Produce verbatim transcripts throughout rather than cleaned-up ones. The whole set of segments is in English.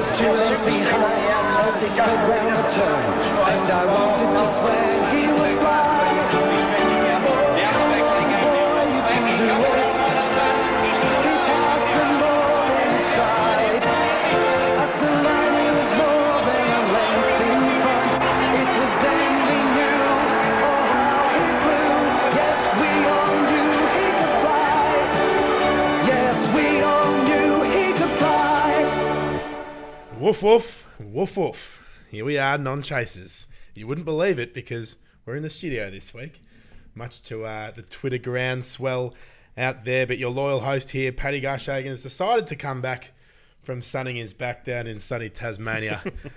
was two rounds behind as he sped round the turn, and I wanted to swear he would fly. Woof, woof, woof, woof. Here we are, non-chasers. You wouldn't believe it because we're in the studio this week, much to uh, the Twitter groundswell out there. But your loyal host here, Paddy Garshagen, has decided to come back from sunning his back down in sunny Tasmania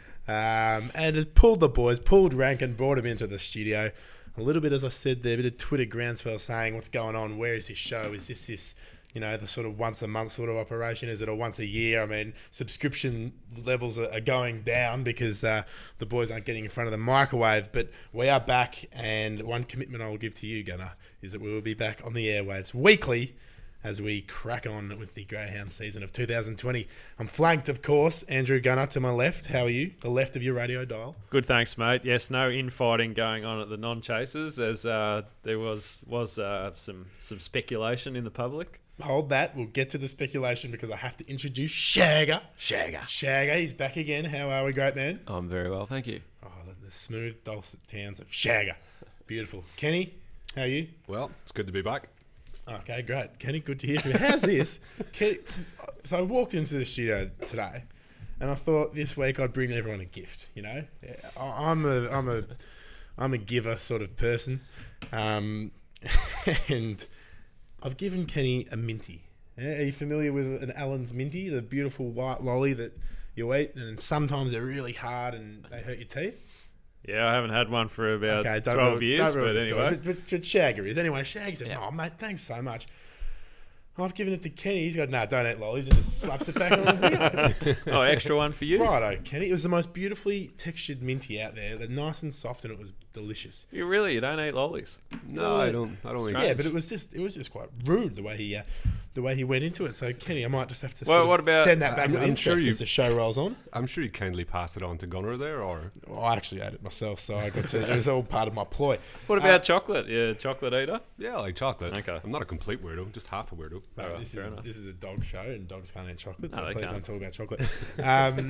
um, and has pulled the boys, pulled rank and brought him into the studio. A little bit, as I said there, a bit of Twitter groundswell saying, what's going on? Where is this show? Is this this... you know, the sort of once a month sort of operation? Is it a once a year? I mean, subscription levels are, are going down because uh, the boys aren't getting in front of the microwave. But we are back, and one commitment I will give to you, Gunnar, is that we will be back on the airwaves weekly as we crack on with the Greyhound season of two thousand twenty. I'm flanked, of course, Andrew Gunnar to my left. How are you? The left of your radio dial. Good, thanks, mate. Yes, no infighting going on at the non-chasers as uh, there was was uh, some some speculation in the public. Hold that. We'll get to the speculation because I have to introduce Shagger. Shagger. Shagger, he's back again. How are we, great man? I'm very well, thank you. Oh, the, the smooth, dulcet tones of Shagger. Beautiful. Kenny, how are you? Well, it's good to be back. Okay, great. Kenny, good to hear from you. How's this? Kenny, so I walked into the studio today and I thought this week I'd bring everyone a gift, you know? I- I'm a, I'm a, I'm a giver sort of person. Um, and... I've given Kenny a minty. Are you familiar with an Allen's minty, the beautiful white lolly that you eat, and sometimes they're really hard and they hurt your teeth? Yeah, I haven't had one for about okay, don't twelve ruin, years, don't ruin but the anyway. But, but, but Shagger is. Anyway, Shagger said, Yeah. oh, mate, thanks so much. I've given it to Kenny. He's got, no, nah, don't eat lollies, and just slaps it back on the thing. Oh, extra one for you? Righto, Kenny. It was the most beautifully textured minty out there. They're nice and soft, and it was delicious. You really? You don't eat lollies? No, I don't. I don't. Yeah, but it was just it was just quite rude the way he uh, the way he went into it. So Kenny, I might just have to Well, sort of what about- send that back I'm- with I'm interest sure as the show rolls on. I'm sure you kindly passed it on to Gunnar there, or Well, I actually ate it myself, so I got to. It was all part of my ploy. What about Uh, chocolate? Yeah, chocolate eater? yeah, I like chocolate. Okay. I'm not a complete weirdo, just half a weirdo. Mate, Alright, this fair is enough. this is a dog show, and dogs can't eat chocolate. So No, they please can't. don't talk about chocolate. Um,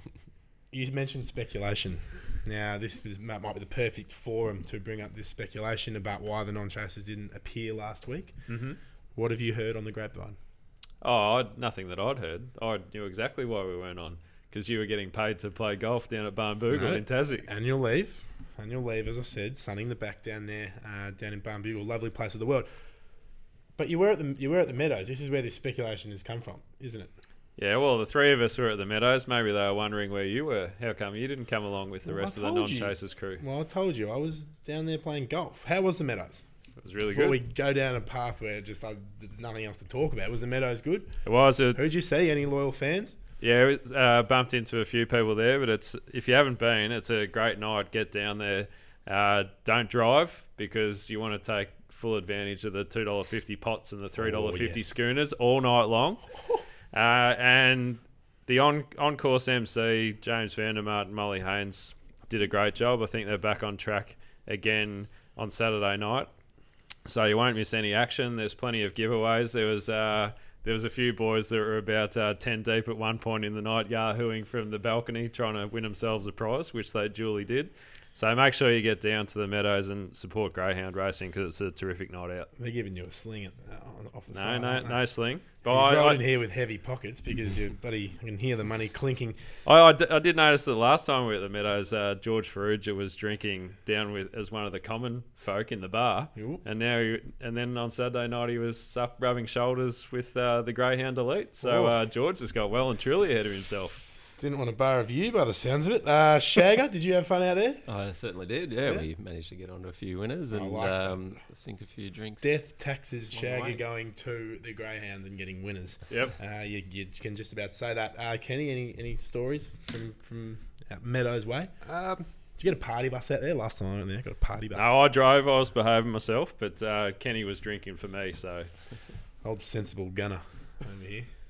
you mentioned speculation. Now, this is, might be the perfect forum to bring up this speculation about why the non-chasers didn't appear last week. Mm-hmm. What have you heard on the grapevine? Oh, I'd, nothing that I'd heard. I knew exactly why we weren't on, because you were getting paid to play golf down at Barnbougle No. in Tassie. Annual leave. Annual leave, as I said, sunning the back down there, uh, down in Barnbougle, lovely place of the world. But you were at the you were at the Meadows. This is where this speculation has come from, isn't it? Yeah, well, the three of us were at the Meadows. Maybe they were wondering where you were. How come you didn't come along with the Well, rest I of the told you. non-chasers crew? Well, I told you I was down there playing golf. How was the Meadows? It was really Before good. we go down a path where just uh, there's nothing else to talk about, was the Meadows good? It was. A, Who'd you see? Any loyal fans? yeah, it was, uh, bumped into a few people there, but it's if you haven't been, it's a great night. Get down there. Uh, don't drive because you want to take full advantage of the two dollars fifty pots and the three dollars fifty Oh, yes. schooners all night long. uh, and the on on course M C James Vandermart and Molly Haynes did a great job. I think they're back on track again on Saturday night, so you won't miss any action. There's plenty of giveaways. There was uh, there was a few boys that were about uh, ten deep at one point in the night, yahooing from the balcony trying to win themselves a prize, which they duly did. So make sure you get down to the Meadows and support Greyhound Racing because it's a terrific night out. They're giving you a sling at, uh, off the No, side. no, aren't they? no sling. But You I, rolled I, in here with heavy pockets because you buddy I can hear the money clinking. I, I, d- I did notice that last time we were at the Meadows, uh, George Farrugia was drinking down with as one of the common folk in the bar, Ooh. and now he, and then on Saturday night he was up rubbing shoulders with uh, the Greyhound Elite. So Oh. uh, George has got well and truly ahead of himself. Didn't want to bar of you by the sounds of it. Uh, Shagger, did you have fun out there? I certainly did. Yeah, Yeah. we managed to get onto a few winners I and like that. um, sink a few drinks. Death taxes Shagger way. going to the Greyhounds and getting winners. Yep. Uh, you, you can just about say that. Uh, Kenny, any any stories from from out Meadows Way? Um, Did you get a party bus out there last time I went there? Got a party bus. No, I drove. I was behaving myself, but uh, Kenny was drinking for me. So Old sensible gunner over here.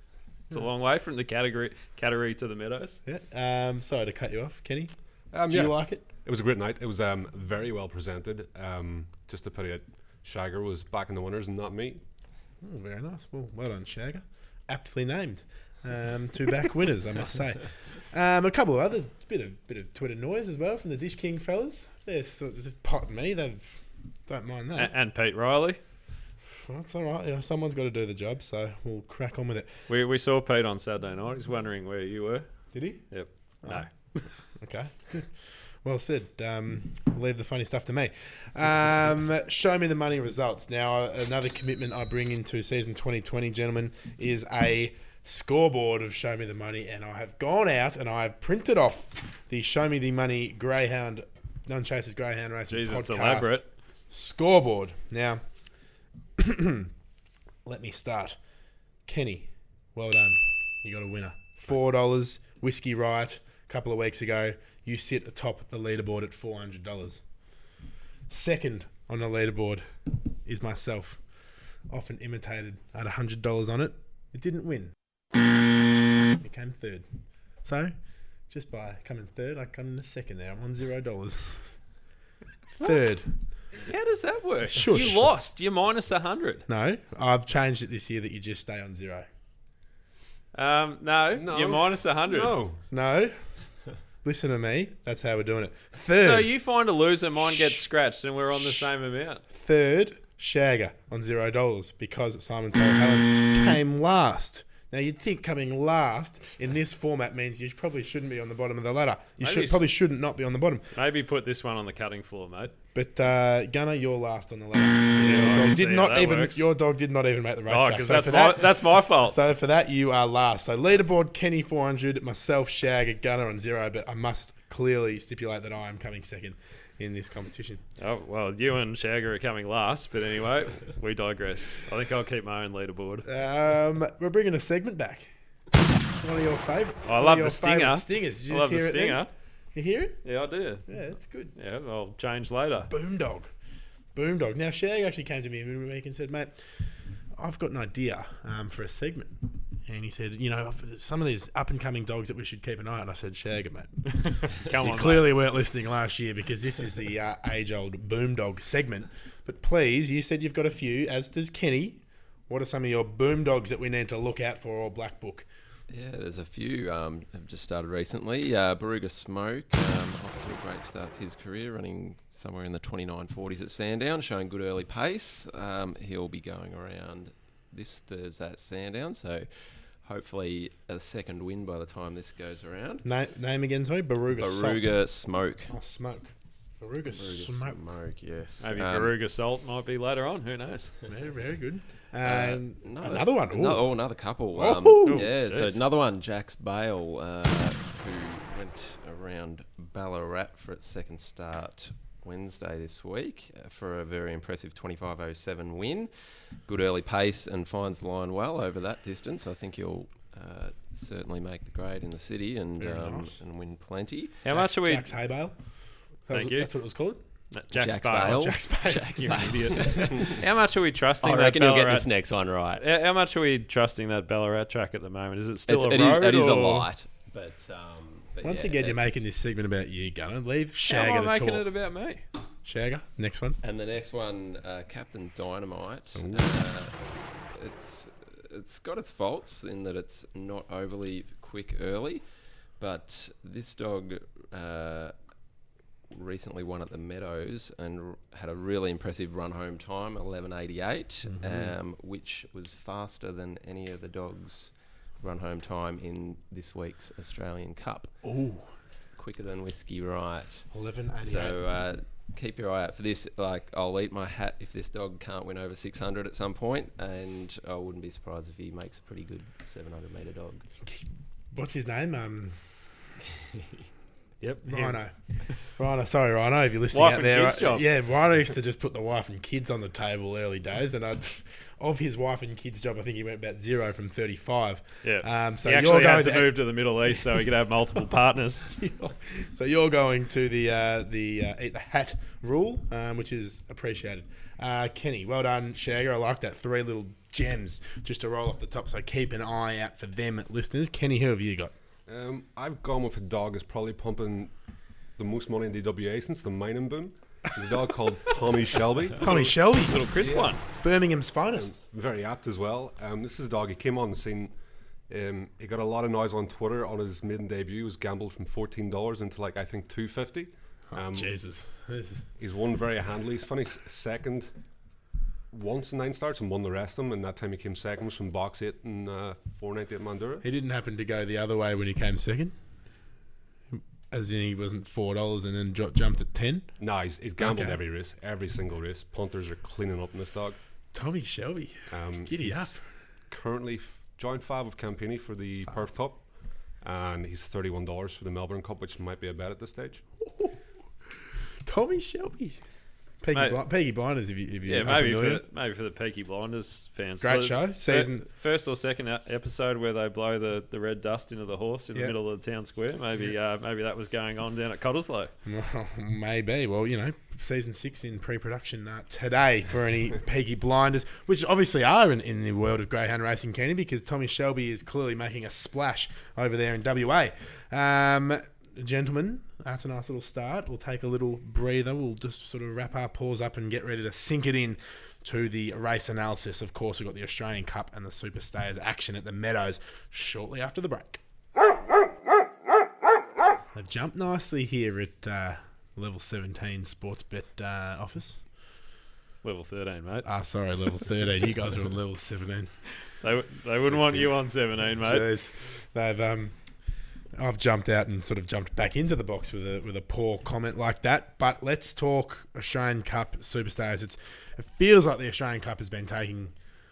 It's a long way from the category category to the Meadows. Yeah. Um, sorry to cut you off, Kenny. Um, Do yeah, you like it? it was a great night. It was um, very well presented. Um, just to put it, Shagger was back in the winners and not me. Oh, very nice. Well, well done, Shagger. Aptly named. Um, two back winners, I must say. Um, a couple of other bit of bit of Twitter noise as well from the Dish King fellas. They're sort of just potting me. They don't mind that. And, and Pete Riley. Well, it's all right. You know, someone's got to do the job, so we'll crack on with it. We we saw Pete on Saturday night. He's wondering where you were. Did he? Yep. Oh. No. Okay. Well said. Um, leave the funny stuff to me. Um, show me the money results. Now, another commitment I bring into season twenty twenty, gentlemen, is a scoreboard of Show Me the Money, and I have gone out and I have printed off the Show Me the Money Greyhound, None Chasers Greyhound Racing Jeez, podcast it's elaborate. scoreboard. Now, let me start. Kenny, well done. You got a winner. four dollars, Whiskey Riot, a couple of weeks ago. You sit atop the leaderboard at four hundred dollars. Second on the leaderboard is myself, often imitated. I had one hundred dollars on it. It didn't win. It came third. So, just by coming third, I come in the second there. I'm on zero dollars. Third. How does that work? Shush. You lost. You're minus a hundred. No, I've changed it this year that you just stay on zero. Um, no, No. you're minus a hundred. No. No. Listen to me. That's how we're doing it. Third. So you find a loser, mine gets scratched, and we're on the same amount. Third, Shagger on zero dollars because Simon Told Helen came last. Now you'd think coming last in this format means you probably shouldn't be on the bottom of the ladder. You Maybe should s- probably shouldn't not be on the bottom. Maybe put this one on the cutting floor, mate. But uh, Gunner, you're last on the ladder. I your, can dog see did how not that even works. your dog did not even make the Oh, racetrack. because So that's for my that, that's my fault. so for that you are last. So leaderboard Kenny four hundred, myself Shagger, Gunner on zero. But I must clearly stipulate that I am coming second in this competition. Oh well, you and Shagger are coming last, but anyway, we digress. I think I'll keep my own leaderboard. Um, we're bringing a segment back. One of your favourites. I One love of your the stinger. favourite Stingers. Did you I love the just hear it then? stinger. You hear it? Yeah, I do. Yeah, it's good. Yeah, I'll change later. Boomdog. Boomdog. Now, Shag actually came to me every week and said, mate, I've got an idea um, for a segment. And he said, you know, some of these up-and-coming dogs that we should keep an eye on. I said, Shag it, mate. Come You on, clearly weren't listening last year because this is the uh, age-old Boomdog segment. But please, you said you've got a few, as does Kenny. What are some of your Boomdogs that we need to look out for or Black Book? Yeah, there's a few um, have just started recently. Uh, Baruga Smoke, um, off to a great start to his career, running somewhere in the twenty-nine forties at Sandown, showing good early pace. Um, he'll be going around this Thursday at Sandown, so hopefully a second win by the time this goes around. Na- name again, sorry? Baruga Salt. Baruga Smoke. Oh, Smoke. Baruga, Baruga Smoke. Smoke, yes. Maybe Um, Baruga Salt might be later on. Who knows? Very, very good. Uh, Um, another, another one. Ooh. No, oh, another couple. Oh, Um, ooh, yeah, so jeez. another one, Jax Bale, uh, who went around Ballarat for its second start Wednesday this week uh, for a very impressive twenty-five oh seven win. Good early pace and finds the line well over that distance. I think he'll uh, certainly make the grade in the city and Very um, nice. and win plenty. How Jax- much are we? Jax Haybale. That Thank was- you. That's what it was called? Jack's Jax Bale. Bale. Jax Bale. Jax You're an Bale. idiot. How much are we trusting I that reckon he'll Ballarat? get this next one right. How how much are we trusting that Ballarat track at the moment? Is it still It's- a it is- road? it is a or- light, but, um, but Once yeah, again, it- you're making this segment about you, Gunner. Leave How Shagger am to I making talk. it about me? Shagger, next one. And the next one, uh, Captain Dynamite. Uh, it's it's got its faults in that it's not overly quick early, but this dog uh, recently won at the Meadows and r- had a really impressive run home time, eleven eighty-eight, um, which was faster than any of the dogs' run home time in this week's Australian Cup. Ooh, Quicker than Whiskey Riot. eleven eighty-eight. So uh, keep your eye out for this. Like, I'll eat my hat if this dog can't win over six hundred at some point, and I wouldn't be surprised if he makes a pretty good seven hundred metre dog. What's his name? Um, Yep. Rhino. Rhino, sorry, Rhino, if you're listening Wife out and there. kids uh, job. Yeah, Rhino used to just put the wife and kids on the table early days, and I'd, of his wife and kids job, I think he went about zero from thirty-five. Yeah. Um, so he you're actually going had to to- move to the Middle East so he could have multiple partners. So you're going to the uh, the uh, eat the hat rule, um, which is appreciated. Uh, Kenny, well done, Shagger. I like that. Three little gems just to roll off the top. So keep an eye out for them, listeners. Kenny, who have you got? Um, I've gone with a dog that's probably pumping the most money in the W A since the mining boom. There's a dog called Tommy Shelby. Tommy Shelby, Little crisp one. Birmingham's finest. Very apt as well. Um, this is a dog. He came on the scene. Um, he got a lot of noise on Twitter on his maiden debut. He was gambled from fourteen dollars into like I think two fifty. Um, Jesus. This is- he's won very handily. He's funny s- second once in nine starts and won the rest of them. And that time he came second was from box eight and uh, four ninety at Mandurah. He didn't happen to go the other way when he came second, as in he wasn't four dollars and then ju- jumped at ten. No, he's, he's gambled Okay. every race, every single race. Punters are cleaning up in this dog. Tommy Shelby, Um, giddy he's up. Currently f- joined five of Campini for the Perth Cup, and he's thirty-one dollars for the Melbourne Cup, which might be a bet at this stage. Tommy Shelby. Peaky, Mate. Bli- Peaky Blinders, if you if you Yeah, are maybe familiar. for maybe for the Peaky Blinders fans. Great So show. fir- Season- first or second e- episode where they blow the, the red dust into the horse in Yeah. the middle of the town square. Maybe uh, maybe that was going on down at Cottesloe. Well, maybe. Well, you know, season six in pre-production uh, today for any Peaky Blinders, which obviously are in, in the world of greyhound racing, Kenny, because Tommy Shelby is clearly making a splash over there in W A. Um, gentlemen, that's a nice little start. We'll take a little breather. We'll just sort of wrap our paws up and get ready to sink it in to the race analysis. Of course, we've got the Australian Cup and the Super Stayers action at the Meadows shortly after the break. They've jumped nicely here at uh, level seventeen Sportsbet uh, office. Level thirteen, mate. Ah, sorry, level thirteen. You guys are on level seventeen. They w- they wouldn't want you on seventeen, mate. Jeez. They've um, I've jumped out and sort of jumped back into the box with a with a poor comment like that. But let's talk Australian Cup Superstars. It's it feels like the Australian Cup has been taking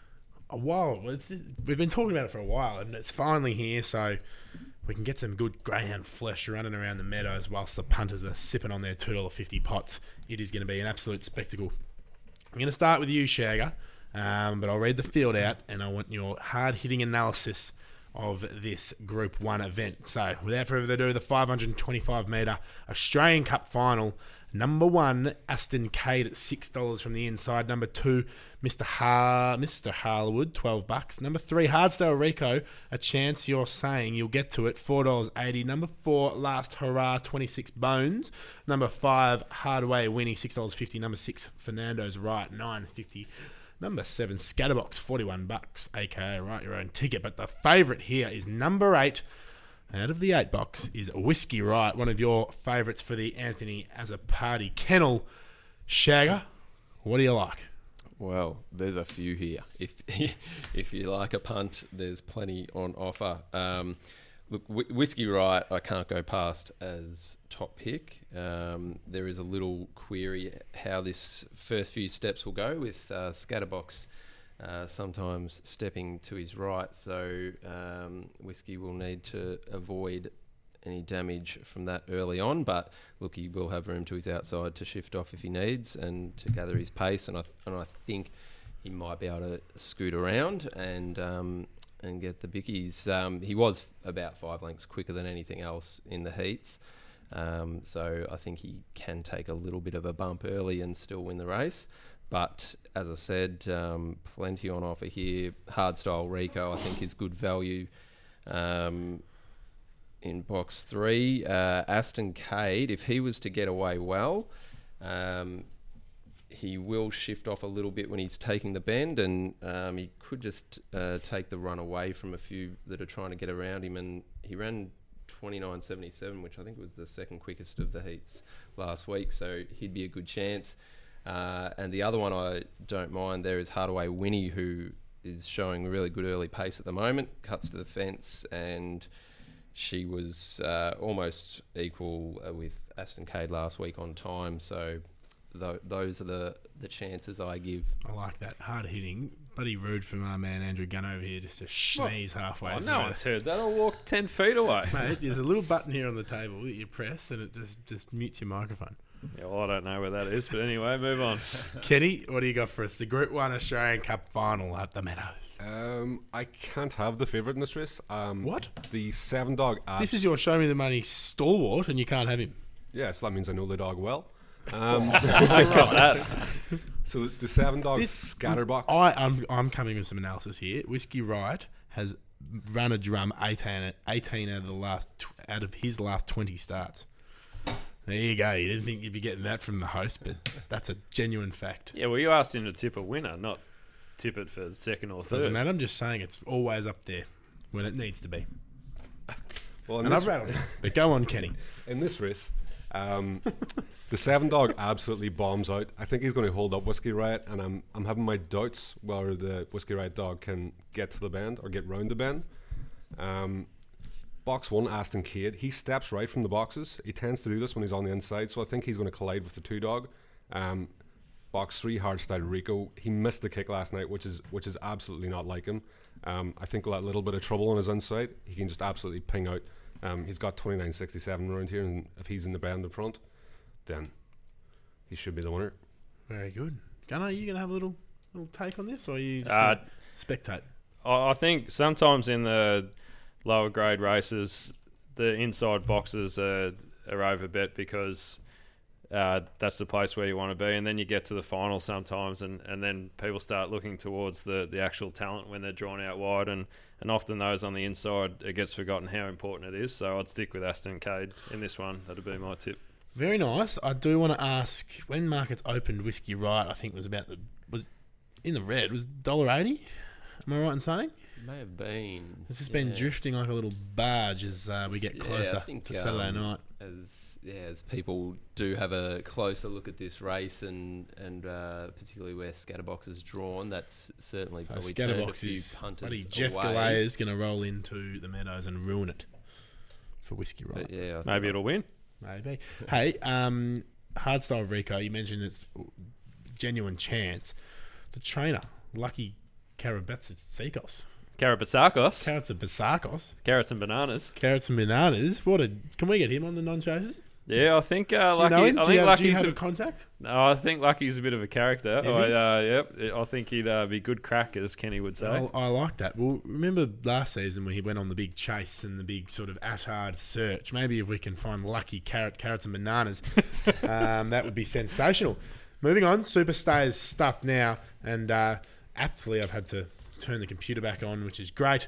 a while. It's, we've been talking about it for a while, and it's finally here. So we can get some good greyhound flesh running around the meadows whilst the punters are sipping on their two dollars fifty pots. It is going to be an absolute spectacle. I'm going to start with you, Shagger, um, but I'll read the field out, and I want your hard-hitting analysis of this Group one event. So, without further ado, the five hundred twenty-five metre Australian Cup final. Number one, Aston Cade at six dollars from the inside. Number two, Mister Har- Mister Harwood, twelve bucks. Number three, Hardsdale Rico, a chance you're saying you'll get to it, four dollars eighty. Number four, Last Hurrah, twenty-six bones. Number five, Hardaway Winnie, six dollars fifty. Number six, Fernando's Right, nine dollars fifty. Number seven, Scatterbox, forty-one bucks, aka write your own ticket. But the favourite here is number eight. Out of the eight box is Whiskey Right, one of your favourites for the Anthony as a party kennel. Shagger, what do you like? Well, there's a few here. If if you like a punt, there's plenty on offer. Um, look, Wh- Whiskey Right, I can't go past as top pick. Um, there is a little query how this first few steps will go with uh, Scatterbox uh, sometimes stepping to his right. So um, Whiskey will need to avoid any damage from that early on, but look, he will have room to his outside to shift off if he needs and to gather his pace, and I and I think he might be able to scoot around and um, and get the bickies. Um, he was about five lengths quicker than anything else in the heats, um, so I think he can take a little bit of a bump early and still win the race. But as I said, um, plenty on offer here. Hardstyle Rico, I think, is good value. Um, in box three, uh, Aston Cade, if he was to get away well, um, he will shift off a little bit when he's taking the bend, and um, he could just uh, take the run away from a few that are trying to get around him. And he ran twenty-nine seventy-seven, which I think was the second quickest of the heats last week, so he'd be a good chance. Uh, and the other one I don't mind there is Hardaway Winnie, who is showing really good early pace at the moment, cuts to the fence, and she was uh, almost equal uh, with Aston Cade last week on time, so th- those are the, the chances I give. I like that. Hard hitting. Bloody rude from our man Andrew Gunn over here just to sneeze halfway Oh, through. no one's heard that. I'll walk ten feet away. Mate, there's a little button here on the table that you press and it just, just mutes your microphone. Yeah, well, I don't know where that is, but anyway, move on. Kenny, what do you got for us? The Group one Australian Cup final at the Meadows. Um, I can't have the favourite in this race. Um, What? The seven dog. Abs- This is your show me the money stalwart and you can't have him. Yeah, so that means I know the dog well. Um, I got that. so the seven dog This- scatterbox. I, I'm, I'm coming with some analysis here. Whiskey Riot has run a drum eighteen, eighteen out of the last tw- out of his last twenty starts. There you go. You didn't think you'd be getting that from the host, but that's a genuine fact. Yeah, well, you asked him to tip a winner, not tip it for second or third. Doesn't matter. I'm just saying it's always up there when it needs to be. well, in And this, I've rattled it. But go on, Kenny. in this race, um, the seven dog absolutely bombs out. I think he's going to hold up Whiskey Riot, and I'm I'm having my doubts whether the Whiskey Riot dog can get to the bend or get round the bend. Um, box one, Aston Cade. He steps right from the boxes. He tends to do this when he's on the inside, so I think he's going to collide with the two dog. Um, box three, Hardstyle Rico. He missed the kick last night, which is which is absolutely not like him. Um, I think with that little bit of trouble on his inside, he can just absolutely ping out. Um, he's got twenty-nine sixty-seven around here, and if he's in the bend in front, then he should be the winner. Very good. Gunnar, are you going to have a little little take on this, or are you just Uh, gonna spectate? I I think sometimes in the lower grade races, the inside boxes are, are overbet because uh, that's the place where you want to be. And then you get to the final sometimes, and, and then people start looking towards the, the actual talent when they're drawn out wide. And, and often those on the inside, it gets forgotten how important it is. So I'd stick with Aston Cade in this one. That'd be my tip. Very nice. I do want to ask, when markets opened, Whiskey Riot, I think was about the was in the red, was one dollar eighty. Am I right in saying? May have been. Has this yeah. been drifting like a little barge as uh, we get Yeah, closer I think, to Saturday um, night? As yeah, as people do have a closer look at this race, and and uh, particularly where Scatterbox is drawn, that's certainly So probably turned a Scatterbox few is punters bloody Jeff away. Galay is going to roll into the Meadows and ruin it for Whiskey Riot. But yeah, I think Maybe it'll win. Maybe. Hey, um, Hardstyle Rico, you mentioned it's genuine chance. The trainer, Lucky Karabatsikos. Karabatsakos. Carrots and Basakos. Carrots and bananas. Carrots and bananas. What a! Can we get him on the non-chasers? Yeah, I think uh, Do you Lucky. know him? I do, you think have, do you Lucky's have a, a contact? No, I think Lucky's a bit of a character. Is I, he? uh, yep, I think he'd uh, be good crack, as Kenny would say. I, I like that. Well, remember last season when he went on the big chase and the big sort of Ashard search? Maybe if we can find Lucky carrot, carrots and bananas, um, that would be sensational. Moving on, Superstars stuff now, and uh, aptly I've had to turn the computer back on, which is great.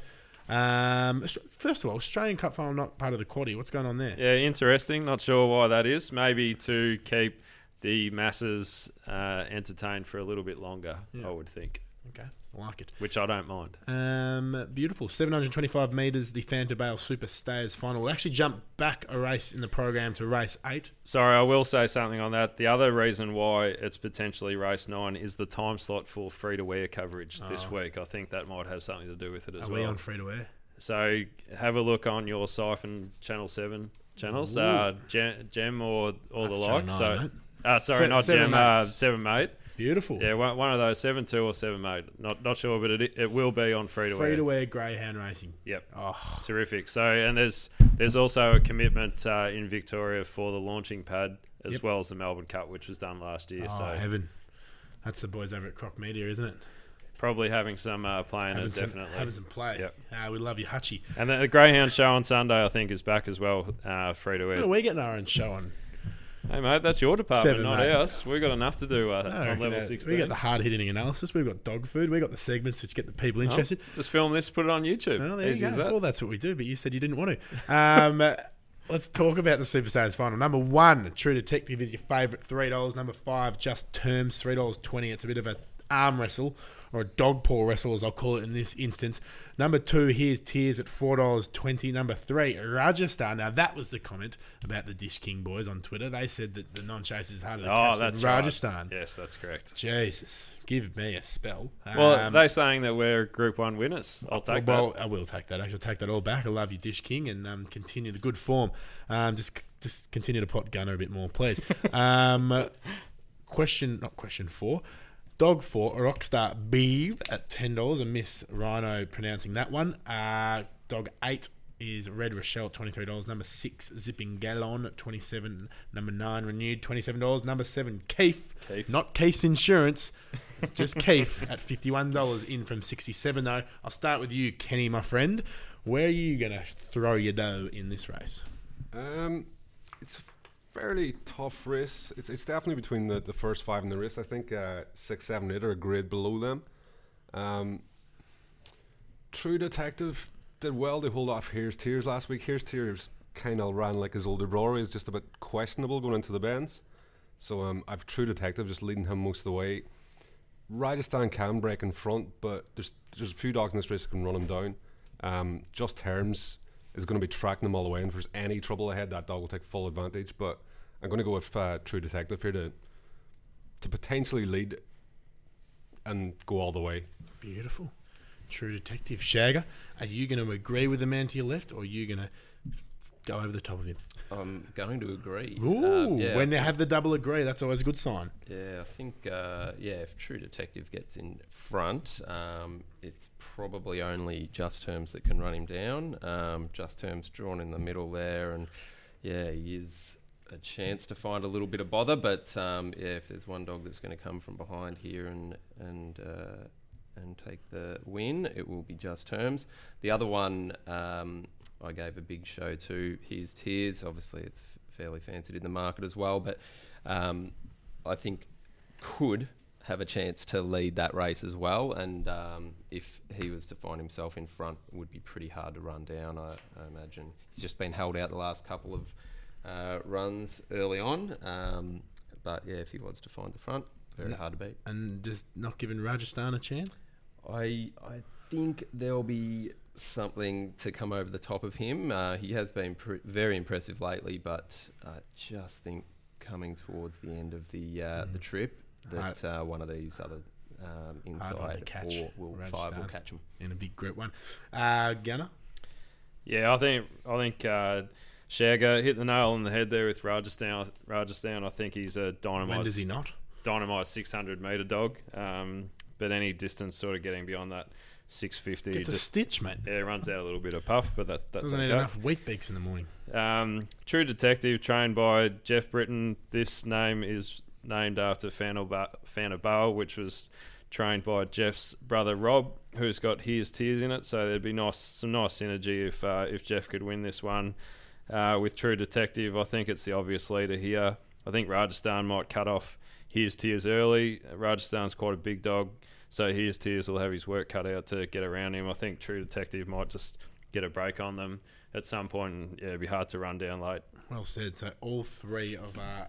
Um, first of all, Australian Cup final not part of the quaddie. What's going on there? Yeah, interesting. Not sure why that is. Maybe to keep the masses uh, entertained for a little bit longer, Yeah. I would think, Okay, I like it. which I don't mind. Um, beautiful. seven hundred twenty-five metres, the Fanta Bale Super Stayers final. We actually jumped back a race in the program to race eight. Sorry, I will say something on that. The other reason why it's potentially race nine is the time slot for free-to-wear coverage this Oh. week. I think that might have something to do with it as Are well. we on free to air? So have a look on your Siphon Channel seven channels, Ooh. uh, Gem, Gem or or That's the Channel like. nine, So, mate. uh, sorry, Se- not seven Gem, uh, mates. seven mate. Beautiful. Yeah, one, one of those seven two or seven mate. Not not sure, but it it will be on free to Free wear. to air greyhound racing. Yep, Oh, terrific. So and there's there's also a commitment uh, in Victoria for the launching pad as Yep. well as the Melbourne Cup, which was done last year. oh so heaven. That's the boys over at Croc Media, isn't it? probably having some uh, play in Having it, some, definitely. having some play. Yep. Uh, we love you, Hutchie. And the, the Greyhound show on Sunday, I think, is back as well, uh, free to When air. are we getting our own show on? Hey mate, that's your department, Seven, not mate. ours. We've got enough to do uh, I on reckon level that- sixteen. we got the hard hitting analysis. We've got dog food. We've got the segments which get the people interested. Oh, just film this, put it on YouTube. Oh, there Easy you as go. that. Well, that's what we do, but you said you didn't want to. Um, uh, let's talk about the Superstars final. Number one, True Detective is your favourite, three dollars. Number five, Just Terms, three dollars twenty. It's a bit of a arm wrestle, or a dog paw wrestle, as I'll call it in this instance. Number two, Here's Tears at four dollars twenty. Number three, Rajasthan. Now, that was the comment about the Dish King boys on Twitter. They said that the non-chasers harder to Oh, catch that's than right. Rajasthan. Yes, that's correct. Jesus, give me a spell. Well, Um, they're saying that we're Group One winners. I'll take well, that. I will take that. Actually, I'll take that all back. I love you, Dish King, and um, continue the good form. Um, just, just continue to pot Gunner a bit more, please. um, question, not question four. Dog four, Rockstar Beeve at ten dollars. A Miss Rhino pronouncing that one. Uh, dog eight is Red Rochelle, twenty-three dollars. Number six, Zipping Gallon, twenty-seven. Number nine, Renewed, twenty-seven dollars. Number seven, Keef, Keef. not Case Insurance, just Keef at fifty-one dollars in from sixty-seven though. I'll start with you, Kenny, my friend. Where are you going to throw your dough in this race? Um, it's a fairly tough race. It's it's definitely between the, the first five in the race. I think uh, six, seven, eight are a grade below them. Um, True Detective did well to hold off Here's Tears last week. Here's Tears kind of ran like his older brother. He's just a bit questionable going into the bends. So um, I've True Detective just leading him most of the way. Rajasthan can break in front, but there's there's a few dogs in this race that can run him down. Um, Just Terms is going to be tracking them all the way, and if there's any trouble ahead, that dog will take full advantage. But I'm going to go with uh, True Detective here to to potentially lead and go all the way. Beautiful. True Detective. Shagger, are you going to agree with the man to your left, or are you going to go over the top of him? I'm going to agree. Ooh, Um, yeah, when they have the double agree, that's always a good sign. Yeah, I think, uh, yeah, if True Detective gets in front, um, it's probably only Just Terms that can run him down. Um, Just Terms drawn in the middle there, and yeah, he is a chance to find a little bit of bother, but um, yeah, if there's one dog that's going to come from behind here and and uh, and take the win, it will be Just Terms. The other one um, I gave a big show to, Here's Tears. Obviously, it's f- fairly fancied in the market as well, but um, I think could have a chance to lead that race as well. And um, if he was to find himself in front, it would be pretty hard to run down, I, I imagine. He's just been held out the last couple of uh, runs early on. Um, but yeah, if he was to find the front, very No. hard to beat. And just not giving Rajasthan a chance? I I think there'll be something to come over the top of him. Uh, he has been pr- very impressive lately, but I just think coming towards the end of the uh, the trip that uh, one of these other um, Hard one to inside catch, or will five will Rajasthan. catch him. In a big group one. Uh, Gunner? Yeah, I think I think uh, Shagger hit the nail on the head there with Rajasthan. Rajasthan, I think he's a dynamite. When does he not? Dynamite six hundred meter dog. Um, but any distance sort of getting beyond that six fifty, It's a just stitch, mate. yeah, runs out a little bit of puff, but that that's Doesn't okay. need enough wheat beaks in the morning. Um, True Detective, trained by Jeff Britton. This name is named after Fanabale, which was trained by Jeff's brother Rob, who's got Here's Tears in it. So there'd be nice, some nice synergy if uh, if Jeff could win this one. Uh, with True Detective, I think it's the obvious leader here. I think Rajasthan might cut off Here's Tears early. Rajasthan's quite a big dog, so Here's Tears will have his work cut out to get around him. I think True Detective might just get a break on them at some point, and yeah, it'd be hard to run down late. Well said. So all three of our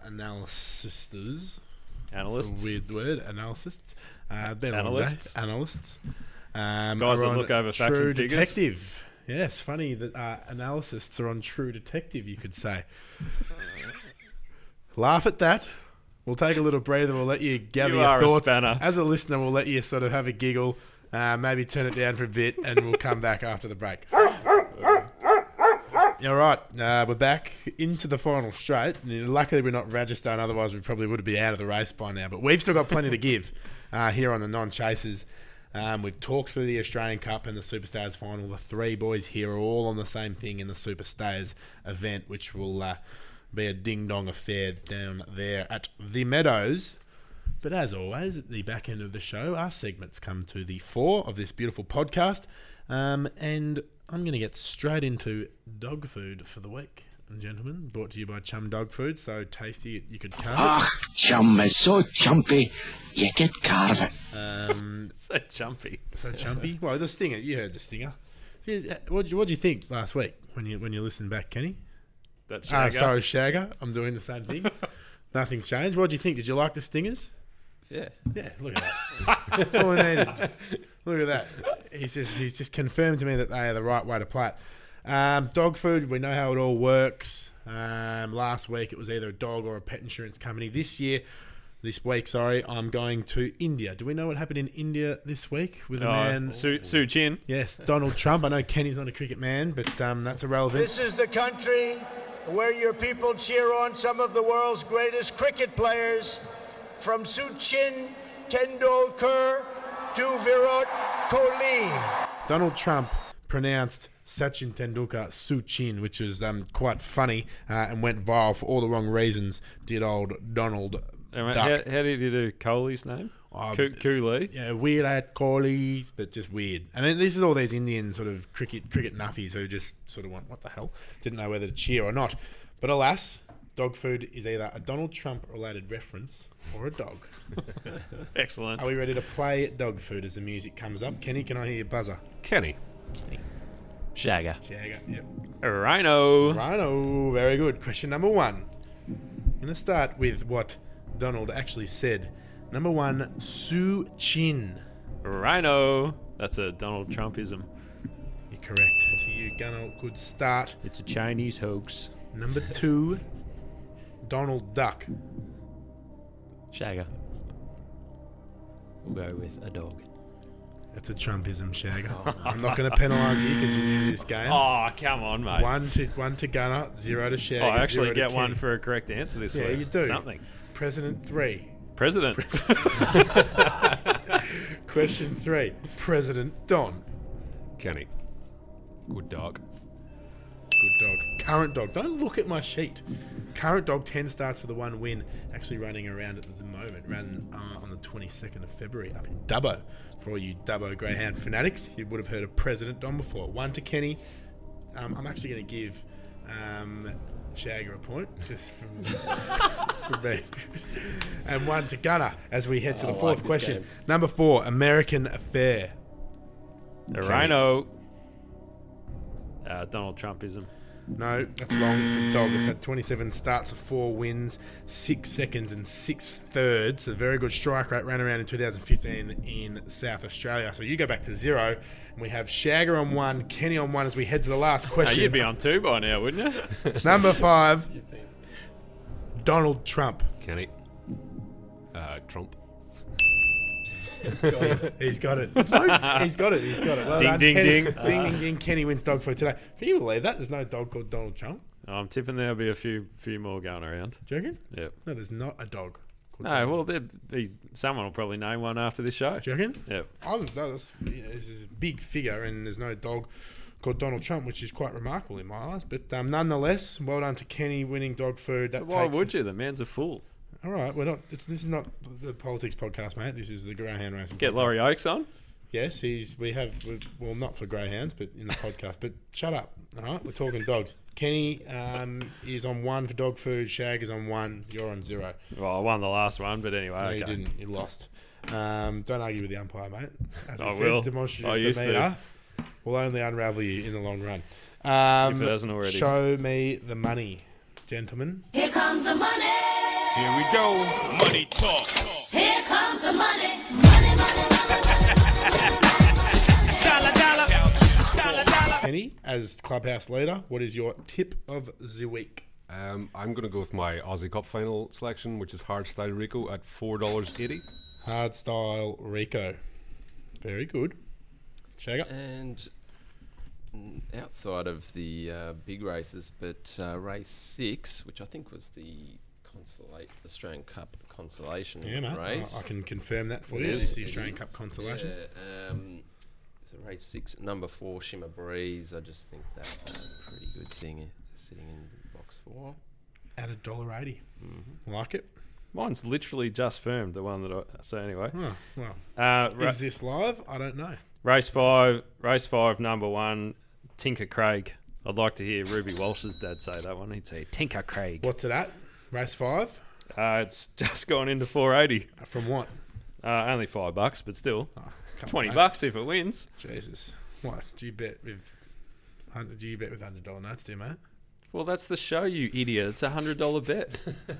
analysts, Analysts, that's a weird word, analysts, uh, been a long Analysts. day. Analysts, um, Guys are that on look over facts True and figures. Detective. Yes, funny that uh, analysts are on True Detective. You could say. Laugh at that. We'll take a little breather. We'll let you gather You your are a thoughts. spanner. As a listener, we'll let you sort of have a giggle, uh, maybe turn it down for a bit, and we'll come back after the break. All right, uh, we're back into the final straight. Luckily, we're not Rajasthan, otherwise we probably would have been out of the race by now. But we've still got plenty to give uh, here on the non-chasers. Um, we've talked through the Australian Cup and the Superstars final. The three boys here are all on the same thing in the Superstars event, which will uh, be a ding-dong affair down there at the Meadows. But as always, at the back end of the show, our segments come to the fore of this beautiful podcast. Um, and I'm going to get straight into dog food for the week, gentlemen. Brought to you by Chum Dog Food. So tasty you could carve Ach, chum is so chumpy, you could carve it. it. Um, so jumpy. so chumpy. Well, the stinger. You heard the stinger. What did you, what'd you think last week when you when you listened back, Kenny? That's Ah, Shagger. sorry, Shagger. I'm doing the same thing. Nothing's changed. What do you think? Did you like the stingers? Yeah. Yeah, look at that. That's all I needed. Look at that. He's just he's just confirmed to me that they are the right way to play it. Um, dog food, we know how it all works. Um, last week it was either a dog or a pet insurance company. This year, this week, sorry, I'm going to India. Do we know what happened in India this week with a Oh, man? Su, Su Chin. Yes, Donald Trump. I know Kenny's not a cricket man, but um, that's irrelevant. This is the country where your people cheer on some of the world's greatest cricket players. from Sachin Tendulkar to Virat Kohli. Donald Trump pronounced Sachin Tendulkar Suchin, which was um, quite funny uh, and went viral for all the wrong reasons. Did old Donald And Duck. how, how did you do Kohli's name? Oh, Ko- Kohli. Yeah, weird at Kohli, but just weird. And then this is all these Indian sort of cricket cricket nuffies who just sort of went, what the hell? Didn't know whether to cheer or not. But alas, dog food is either a Donald Trump related reference or a dog. Excellent. Are we ready to play dog food as the music comes up? Kenny, can I hear your buzzer? Kenny. Shagger. Shagger, yep. Rhino. Rhino, very good. Question number one. I'm going to start with what Donald actually said. Number one, Su Chin. Rhino. That's a Donald Trumpism. You're correct. To you, Gunnar. Good start. It's a Chinese hoax. Number two, Donald Duck. Shagger. We'll go with a dog. That's a Trumpism, Shagger. I'm not going to penalise you because you're new to this game. Oh, come on, mate. One to one to Gunnar, zero to Shagger. Oh, I actually zero to get one Kenny. for a correct answer this Yeah, week. you do. Something. President three. President. Question three, President Don. Kenny. Good dog. Good dog. Current dog. Don't look at my sheet. Current dog, ten starts for the one win. Actually running around at the moment. Ran uh, on the twenty-second of February up in Dubbo. For all you Dubbo Greyhound fanatics, you would have heard of President Don before. One to Kenny. Um, I'm actually going to give um, Shagger a point, just from, from me. And one to Gunner as we head to I the fourth like this question. game. Number four, American Affair. A Rhino. Uh, Donald Trumpism. No, that's wrong. It's a dog. It's had twenty-seven starts of four wins, six seconds and six thirds. A very good strike rate. Ran around in two thousand fifteen in South Australia. So you go back to zero, and we have Shagger on one, Kenny on one as we head to the last Oh, question. you'd be on two by now, wouldn't you? Number five, Donald Trump. Kenny. Uh, Trump. He's got it. No, he's got it. He's got it. Well Ding, done, ding, Kenny. ding. Ding, ding, ding. Kenny wins dog food today. Can you believe that? There's no dog called Donald Trump. I'm tipping there'll be a few few more going around. Do you reckon? Yep. No, there's not a dog called No, Donald. well, there'd be someone will probably name one after this show. Do you reckon? Yep. Oh, that's, you know, this is a big figure, and there's no dog called Donald Trump, which is quite remarkable in my eyes. But um, nonetheless, well done to Kenny winning dog food. That Why takes would you? The man's a fool. All right, we're not. It's, this is not the politics podcast, mate. This is the Greyhound Racing. Get podcast. Laurie Oakes on. Yes, he's. We have. We, well, not for greyhounds, but in the podcast. But shut up. All right, we're talking dogs. Kenny um, is on one for dog food. Shag is on one. You're on zero. Well, I won the last one, but anyway. No, okay. you didn't. You lost. Um, don't argue with the umpire, mate. As we I said, will. demonstrative I used demeanour will only unravel you in the long run. Um, If it hasn't already. Show me the money, gentlemen. Here comes the money. Here we go. Money talk. Here comes the money. Money, money, money, money. Dollar, dollar. Dollar, dollar. Kenny, as clubhouse leader, what is your tip of the week? Um, I'm going to go with my Aussie Cup final selection, which is Hardstyle Rico at four dollars eighty. Hard style Rico. Very good. Shagger. And mm, outside of the uh, big races, but uh, race six, which I think was the consolate Australian Cup consolation Yeah, mate. I, race. I can confirm that for It you. is, It's the it Australian is. Cup consolation. Yeah, um, so race six, number four, Shimmer Breeze. I just think that's a pretty good thing, uh, sitting in box four. At a dollar eighty. Mm-hmm. Like it. Mine's literally just firmed, the one that I. So anyway. Oh, well. Uh, ra- Is this live? I don't know. race five, race five, number one, Tinker Craig. I'd like to hear Ruby Walsh's dad say that one. He'd say Tinker Craig. What's it at? Race five? Uh, it's just gone into four eighty. From what? Uh, only five bucks, but still, Oh, come twenty on, bucks if it wins. Jesus. What? Do you bet with hundred do you bet with hundred dollar notes, do you, mate? Well, that's the show, you idiot. It's a hundred dollar bet.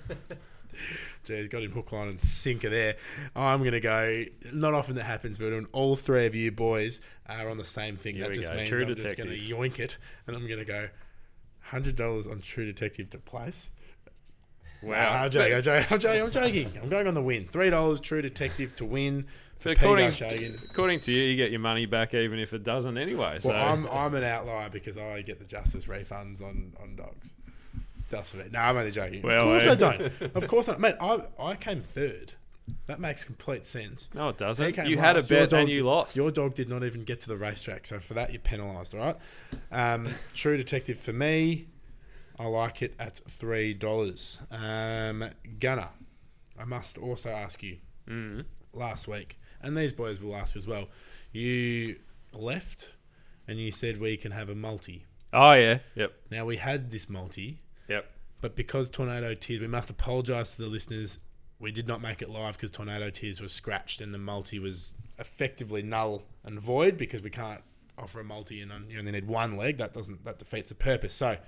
Geez, got him hook, line, and sinker there. I'm going to go. Not often that happens, but when all three of you boys are on the same thing, Here that we just go. means True I'm just going to Detective. yoink it, and I'm going to go hundred dollars on True Detective to place. Wow. Nah, I'm joking. I'm joking. I'm joking. I'm joking. I'm going on the win. Three dollars True Detective to win. For But according, Peter Shagan. according to you, you get your money back even if it doesn't anyway. So Well, I'm I'm an outlier because I get the justice refunds on, on dogs. Just for me. No, I'm only joking. Well, of course eh? I don't. Of course I don't. Mate, I, I came third That makes complete sense. No, it He doesn't. came You had a last. Your bet and dog- you lost. Your dog did not even get to the racetrack, so for that you're penalised, all right? Um, True Detective for me, I like it at three dollars. Um, Gunner, I must also ask you, Mm. last week, and these boys will ask as well, you left and you said we can have a multi. Oh, yeah. Yep. Now, we had this multi, Yep. but because Tornado Tears, we must apologise to the listeners. We did not make it live because Tornado Tears was scratched and the multi was effectively null and void because we can't offer a multi and you only need one leg. That doesn't that defeats the purpose. So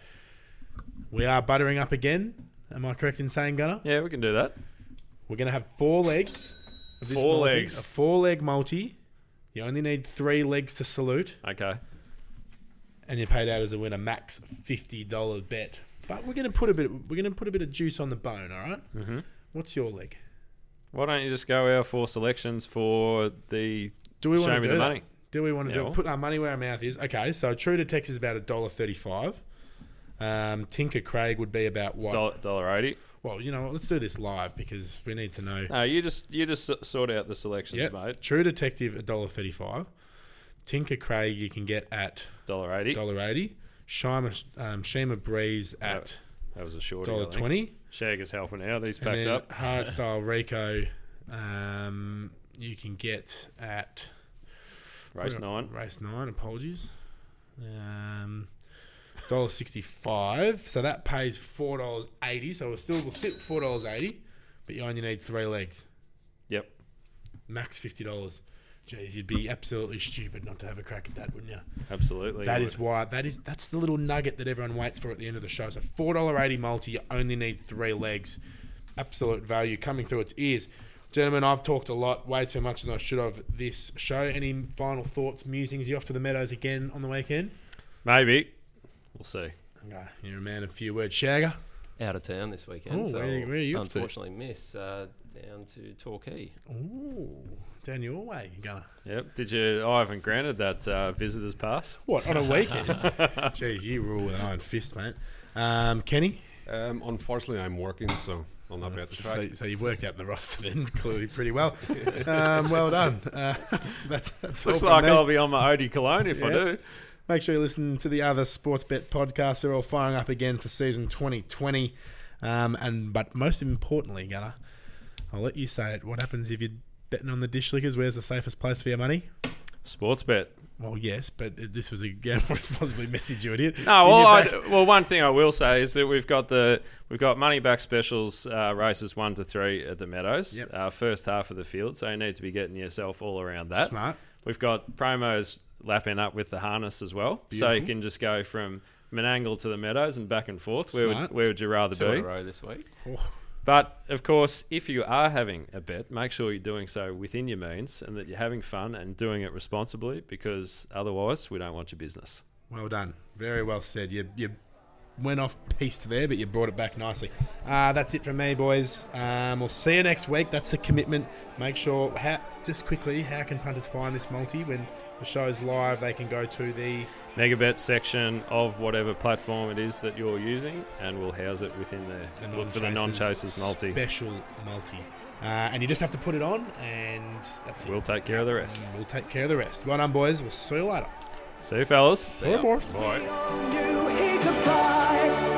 we are buttering up again. Am I correct in saying, Gunner? Yeah, we can do that. We're going to have four legs. Of this Four multi, legs. A four-leg multi. You only need three legs to salute, Okay. and you're paid out as a winner, max fifty dollars bet. But we're going to put a bit. We're going to put a bit of juice on the bone. All right. Mm-hmm. What's your leg? Why don't you just go our four selections for the Do we Show want Me to do the that? Money? Do we want to Yeah, do well. put our money where our mouth is? Okay, so True Detective is about a dollar thirty-five. Um, Tinker Craig would be about what? dollar, dollar eighty? Well, you know what? Let's do this live because we need to know. No, you just you just s- sort out the selections, Yep. mate. True Detective a dollar thirty-five. Tinker Craig you can get at Dollar eighty. dollar eighty. Shima um, Shima Breeze at That was a shorty. dollar twenty. Shagger's helping out. He's And packed then up. Hardstyle Rico, um, you can get at Race what- nine. Race nine. Apologies. Um, dollar sixty-five. So that pays four dollars eighty. So we'll still we'll sit four dollars eighty, but you only need three legs. Yep. Max fifty dollars. Jeez, you'd be absolutely stupid not to have a crack at that, wouldn't you? Absolutely. That you is would. why that is that's the little nugget that everyone waits for at the end of the show. So four dollar eighty multi, you only need three legs. Absolute value coming through its ears. Gentlemen, I've talked a lot, way too much than I should have this show. Any final thoughts, musings? You off to the Meadows again on the weekend? Maybe. We'll see. Okay, you're a man of few words. Shagger? Out of town this weekend, Oh, so where are you- where are you off to? unfortunately miss uh, down to Torquay. Ooh, down your way, you're gonna. Yep. Did you? I haven't granted that uh, visitor's pass. What, on a weekend? Jeez, you rule with an iron fist, mate. Um, Kenny? Um, unfortunately, I'm working, so I'll not be at the track. So, so you've worked out the roster then, clearly pretty well. Um, well done. Uh, that's, that's Looks all from like me. I'll be on my Odie Cologne if I Yeah. do. Make sure you listen to the other Sports Bet podcasts. They're all firing up again for season twenty twenty. Um, and But most importantly, Gunnar, I'll let you say it. What happens if you're betting on the dish lickers? Where's the safest place for your money? Sports bet. Well, yes, but this was a gamble responsibly message you idiot. No, In well, your I, fact- well, one thing I will say is that we've got the we've got money back specials uh, races one to three at the Meadows. Yep. Uh, first half of the field, so you need to be getting yourself all around that. Smart. We've got promos lapping up with the harness as well, so you Beautiful. can just go from Menangle to the Meadows and back and forth. Where would, Smart. where would you rather Two in be? a row this week. But, of course, if you are having a bet, make sure you're doing so within your means and that you're having fun and doing it responsibly, because otherwise we don't want your business. Well done. Very well said. You, you went off piste there, but you brought it back nicely. Uh, that's it from me, boys. Um, we'll see you next week. That's the commitment. Make sure, how, just quickly, how can punters find this multi? When the show's live, they can go to the... Megabet section of whatever platform it is that you're using, and we'll house it within there. the Look for the non-chasers multi. Special multi. Uh, and you just have to put it on, and that's it. We'll take care of the rest. We'll take care of the rest. Well done, boys. We'll see you later. See you, fellas. See you, boys. Bye. You eat to fly.